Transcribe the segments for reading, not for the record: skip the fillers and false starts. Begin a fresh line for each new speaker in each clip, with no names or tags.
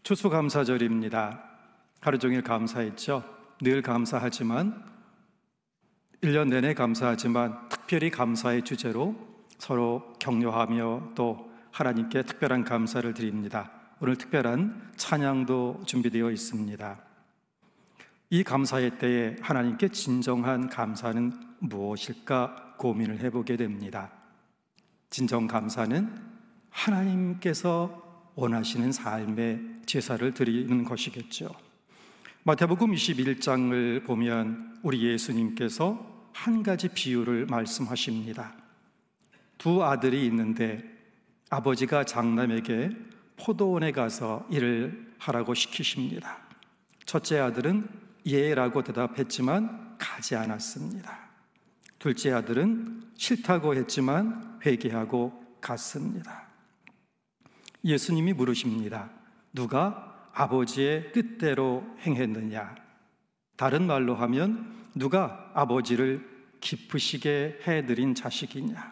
추수감사절입니다. 하루 종일 감사했죠. 늘 감사하지만 1년 내내 감사하지만 특별히 감사의 주제로 서로 격려하며 또 하나님께 특별한 감사를 드립니다. 오늘 특별한 찬양도 준비되어 있습니다. 이 감사의 때에 하나님께 진정한 감사는 무엇일까 고민을 해보게 됩니다. 진정 감사는 하나님께서 원하시는 삶의 제사를 드리는 것이겠죠. 마태복음 21장을 보면 우리 예수님께서 한 가지 비유를 말씀하십니다. 두 아들이 있는데 아버지가 장남에게 포도원에 가서 일을 하라고 시키십니다. 첫째 아들은 예라고 대답했지만 가지 않았습니다. 둘째 아들은 싫다고 했지만 회개하고 갔습니다. 예수님이 물으십니다. 누가 아버지의 뜻대로 행했느냐? 다른 말로 하면 누가 아버지를 기쁘시게 해드린 자식이냐?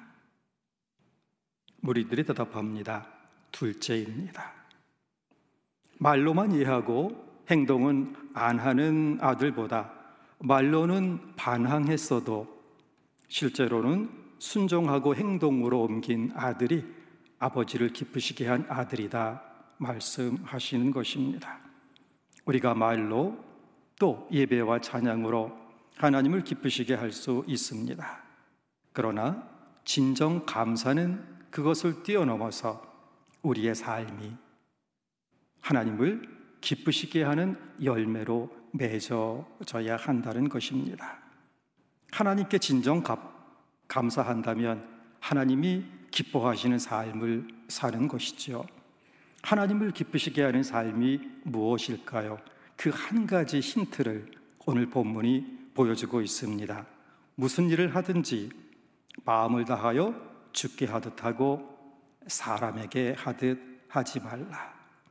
무리들이 대답합니다. 둘째입니다. 말로만 이해하고 행동은 안 하는 아들보다 말로는 반항했어도 실제로는 순종하고 행동으로 옮긴 아들이 아버지를 기쁘시게 한 아들이다 말씀하시는 것입니다. 우리가 말로 또 예배와 찬양으로 하나님을 기쁘시게 할 수 있습니다. 그러나 진정 감사는 그것을 뛰어넘어서 우리의 삶이 하나님을 기쁘시게 하는 열매로 맺어져야 한다는 것입니다. 하나님께 진정 감사한다면 하나님이 기뻐하시는 삶을 사는 것이죠. 하나님을 기쁘시게 하는 삶이 무엇일까요? 그 한 가지 힌트를 오늘 본문이 보여주고 있습니다. 무슨 일을 하든지 마음을 다하여 주께 하듯 하고 사람에게 하듯 하지 말라.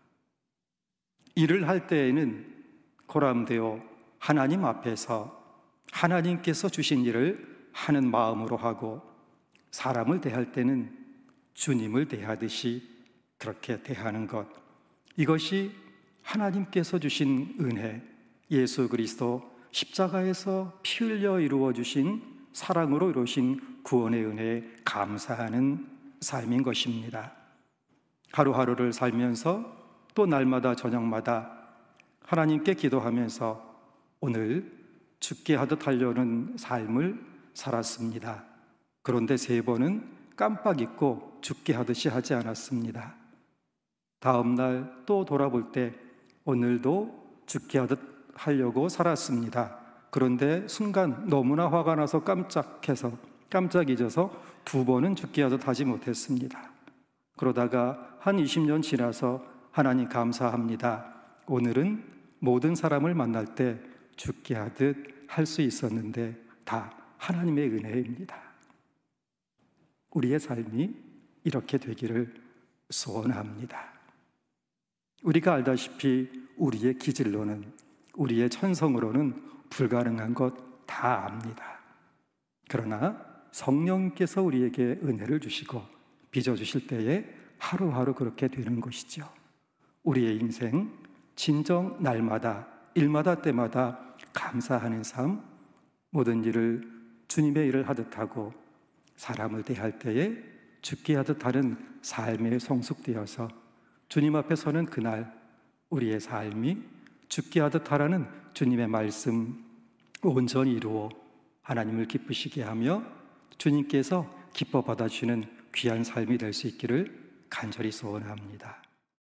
일을 할 때에는 고람되어 하나님 앞에서 하나님께서 주신 일을 하는 마음으로 하고 사람을 대할 때는 주님을 대하듯이 그렇게 대하는 것, 이것이 하나님께서 주신 은혜, 예수 그리스도 십자가에서 피 흘려 이루어 주신 사랑으로 이루신 구원의 은혜에 감사하는 삶인 것입니다. 하루하루를 살면서 또 날마다 저녁마다 하나님께 기도하면서 오늘 죽게 하듯 하려는 삶을 살았습니다. 그런데 3번은 깜빡 잊고 죽게 하듯이 하지 않았습니다. 다음 날 또 돌아볼 때 오늘도 죽게 하듯 하려고 살았습니다. 그런데 순간 너무나 화가 나서 깜짝 잊어서 2번은 죽게 하듯 하지 못했습니다. 그러다가 한 20년 지나서 하나님 감사합니다. 오늘은 모든 사람을 만날 때 죽게 하듯 할 수 있었는데 다 하나님의 은혜입니다. 우리의 삶이 이렇게 되기를 소원합니다. 우리가 알다시피 우리의 기질로는, 우리의 천성으로는 불가능한 것 다 압니다. 그러나 성령께서 우리에게 은혜를 주시고 빚어주실 때에 하루하루 그렇게 되는 것이죠. 우리의 인생 진정 날마다 일마다 때마다 감사하는 삶, 모든 일을 주님의 일을 하듯 하고 사람을 대할 때에 죽게 하듯 하는 삶에 성숙되어서 주님 앞에 서는 그날 우리의 삶이 죽게 하듯 하라는 주님의 말씀 온전히 이루어 하나님을 기쁘시게 하며 주님께서 기뻐 받아주시는 귀한 삶이 될 수 있기를 간절히 소원합니다.